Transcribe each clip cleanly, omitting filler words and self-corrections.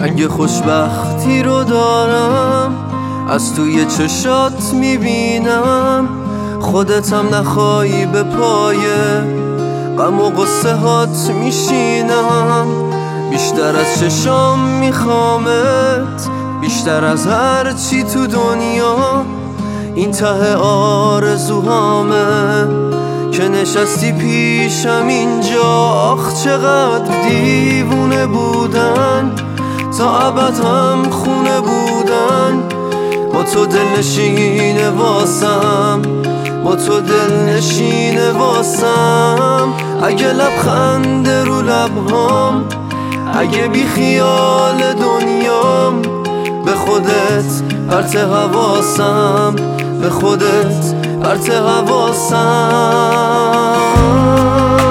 رنگ خوشبختی رو دارم، از توی چشات میبینم. خودتم نخوایی به پای غم و قصه هات میشینم. بیشتر از چشام میخوامت، بیشتر از هر چی تو دنیا. این ته آرزوهامه که نشستی پیشم اینجا. آخ چقدر دیوونه بودن، تا ابد هم خونه بودن. با تو دلنشینه واسم، با تو دلنشینه واسم. اگه لبخند رو لبهام، اگه بی خیال دنیام. به خودت پرت حواسم، به خودت پرت حواسم.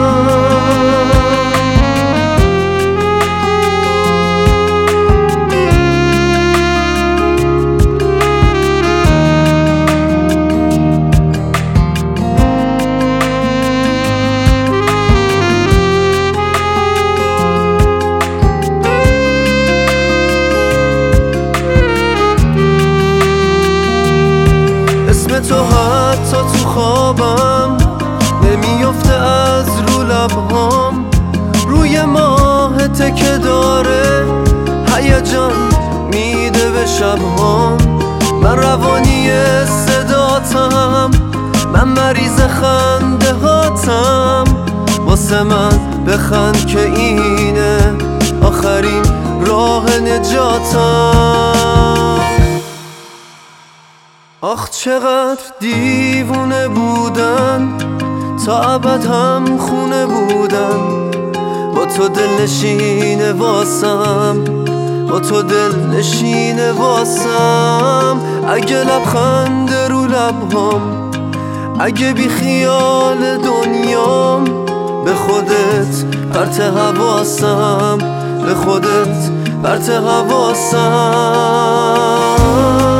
تو حتی تو خوابم نمیافته از رو لبهام. روی ماه تکه داره، هیجان میده به شبهام. من روانی صداتم، من مریض خنده هاتم. واسه من بخند که اینه آخرین راه نجاتم. آخ چقدر دیوونه بودن، تا ابد هم خونه بودن. با تو دلنشینه واسم، با تو دلنشینه واسم. اگه لبخند رو لبهام، اگه بی خیال دنیام. به خودت پرت حواسم، به خودت پرت حواسم.